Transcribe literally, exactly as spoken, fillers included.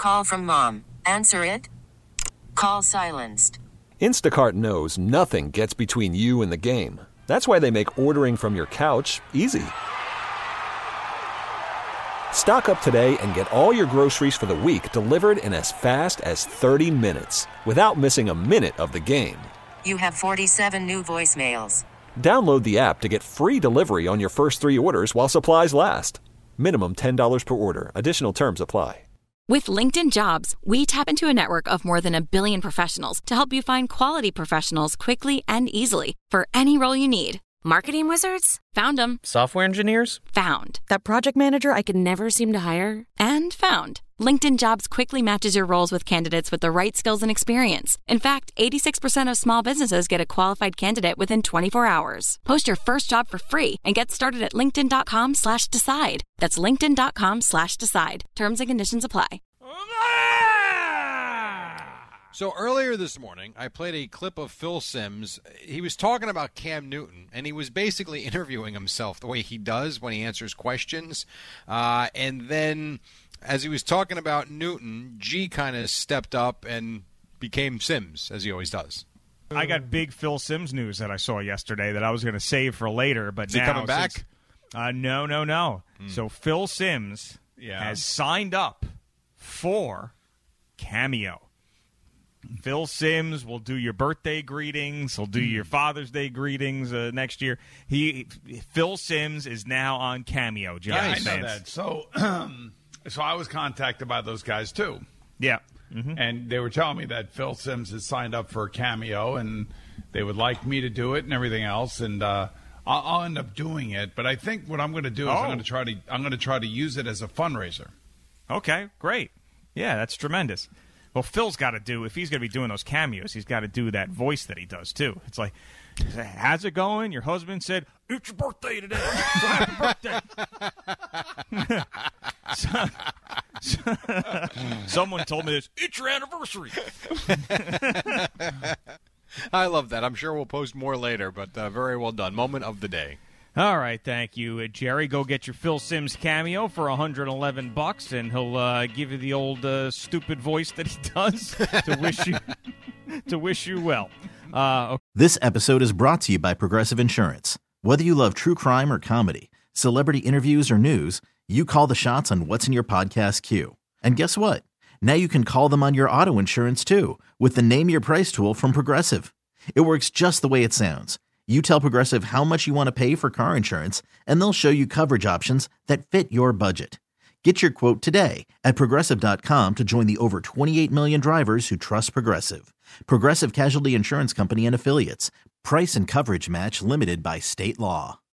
call from mom. Answer it. Call silenced. Instacart knows nothing gets between you and the game. That's why they make ordering from your couch easy. Stock up today and get all your groceries for the week delivered in as fast as thirty minutes without missing a minute of the game. You have forty-seven new voicemails. Download the app to get free delivery on your first three orders while supplies last. Minimum ten dollars per order. Additional terms apply. With LinkedIn Jobs, we tap into a network of more than a billion professionals to help you find quality professionals quickly and easily for any role you need. Marketing wizards? Found them. Software engineers? Found. That project manager I could never seem to hire? And found. LinkedIn Jobs quickly matches your roles with candidates with the right skills and experience. In fact, eighty-six percent of small businesses get a qualified candidate within twenty-four hours. Post your first job for free and get started at linkedin.com slash decide. That's linkedin.com slash decide. Terms and conditions apply. So earlier this morning, I played a clip of Phil Simms. He was talking about Cam Newton, and he was basically interviewing himself the way he does when he answers questions. Uh, and then as he was talking about Newton, G kind of stepped up and became Simms, as he always does. I got big Phil Simms news that I saw yesterday that I was going to save for later. But Is now, he coming back? Since, uh, no, no, no. Mm. So Phil Simms yeah. has signed up for Cameo. Phil Simms will do your birthday greetings. He'll do your Father's Day greetings uh, next year. He Phil Simms is now on Cameo. Giants I know fans. that. So, um, so I was contacted by those guys too. Yeah, mm-hmm. And they were telling me that Phil Simms has signed up for Cameo, and they would like me to do it and everything else. And uh, I'll, I'll end up doing it. But I think what I'm going to do is oh. I'm going to try to I'm going to try to use it as a fundraiser. Okay, great. Yeah, that's tremendous. Well, Phil's got to do, if he's going to be doing those cameos, he's got to do that voice that he does, too. It's like, how's it going? Your husband said, it's your birthday today. So happy birthday. so, so, someone told me this, it's your anniversary. I love that. I'm sure we'll post more later, but uh, very well done. Moment of the day. All right, thank you, uh, Jerry. Go get your Phil Simms cameo for one hundred eleven bucks, and he'll uh, give you the old uh, stupid voice that he does to wish you to wish you well. Uh, okay. This episode is brought to you by Progressive Insurance. Whether you love true crime or comedy, celebrity interviews or news, you call the shots on what's in your podcast queue. And guess what? Now you can call them on your auto insurance too with the Name Your Price tool from Progressive. It works just the way it sounds. You tell Progressive how much you want to pay for car insurance, and they'll show you coverage options that fit your budget. Get your quote today at Progressive dot com to join the over twenty-eight million drivers who trust Progressive. Progressive Casualty Insurance Company and Affiliates. Price and coverage match limited by state law.